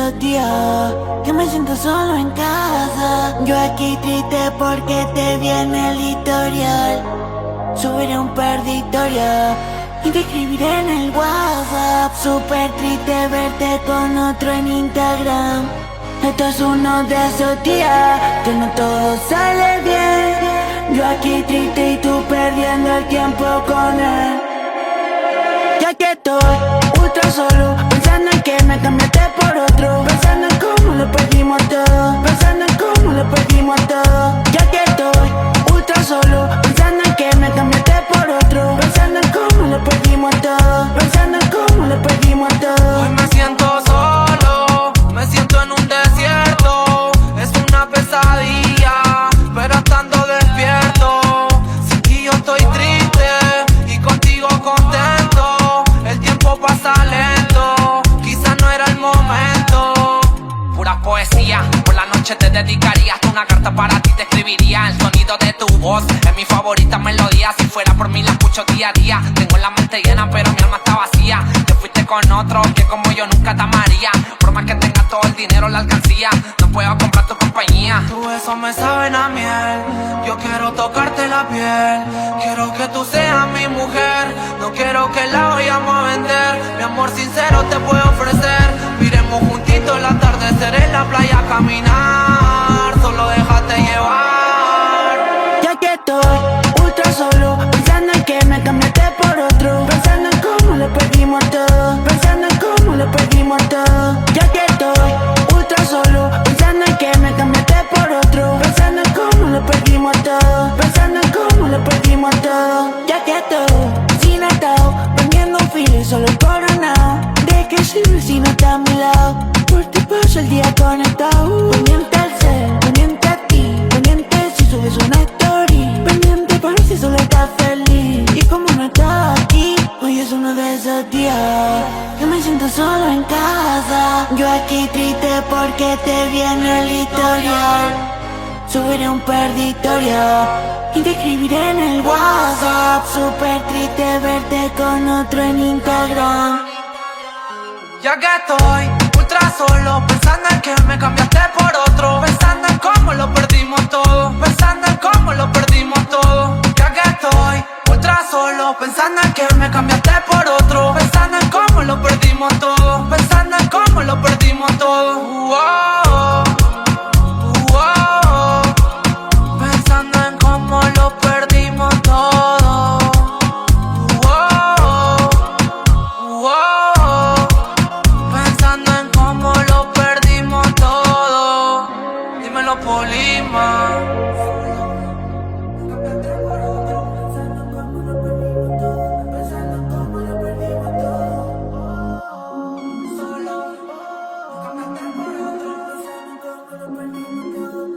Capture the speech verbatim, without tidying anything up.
esos días que me siento solo en casa. Yo aquí triste porque te vi en el historial. Subiré un par de historias y te escribiré en el WhatsApp. Súper triste verte con otro en Instagram. Esto es uno de esos días que no todo sale bien. Yo aquí triste y tú perdiendo el tiempo con él. Ya que estoy ultra solo, pensando en que me cambiaste por otro, pensando en cómo lo perdimos todo, pensando en cómo lo perdimos todo. Ya que estoy ultra solo, pensando en que me cambiaste por otro, pensando en cómo lo perdimos todo, pensando en cómo lo perdimos todo. Hoy me siento solo, me siento en un desierto. Es una pesadilla, pero estando despierto. Sin ti yo estoy triste y contigo contento. El tiempo pasa lento, quizás no era el momento. Pura poesía, por la noche te dedicaría hasta una carta para ti te escribiría. El sonido de tu voz es mi favorita melodía. Si fuera por mí la escucho día a día. Tengo la mente llena pero mi alma está vacía. Te fuiste con otro que como yo nunca te amaría. Por más que tengas todo el dinero la alcancía, no puedo comprar tu compañía. Tu besos me saben a miel, yo quiero tocarte la piel. Quiero que tú seas mi mujer, no quiero que la vayamos a vender. Mi amor sincero te puedo ofrecer. Miremos juntitos el atardecer en la playa a caminar. Solo déjate llevar. Ya que estoy ultra solo, pensando en que me cambiaste por otro, pensando en cómo lo perdimos todo, pensando en cómo lo perdimos todo. Ya que estoy ultra solo, pensando en que me cambiaste por otro, pensando en cómo lo perdimos todo, pensando en cómo lo perdimos todo. Ya que estoy sin atado, vendiendo un filo y solo coronado. ¿De qué sirve si no está a mi lado? Por ti paso el día conectado. Pendiente al ser, pendiente a ti, pendiente si subes una story, pendiente por si solo estás feliz. Y como no estás aquí, hoy es uno de esos días que me siento solo en casa. Yo aquí triste porque te vi en el historial. Subiré un par de historias y te escribiré en el WhatsApp. Súper triste verte con otro en Instagram. Ya que estoy ultra solo, pensando en que me cambiaste por otro, pensando en cómo lo perdimos todo, pensando en cómo lo perdimos todo. Ya que estoy ultra solo, pensando en que me cambiaste por otro, pensando en cómo lo perdimos todo, pensando en cómo lo perdimos todo. Uoh, uoh, pensando en cómo lo perdimos todo. Uoh, uoh, pensando en cómo lo perdimos todo. Dímelo, Polima.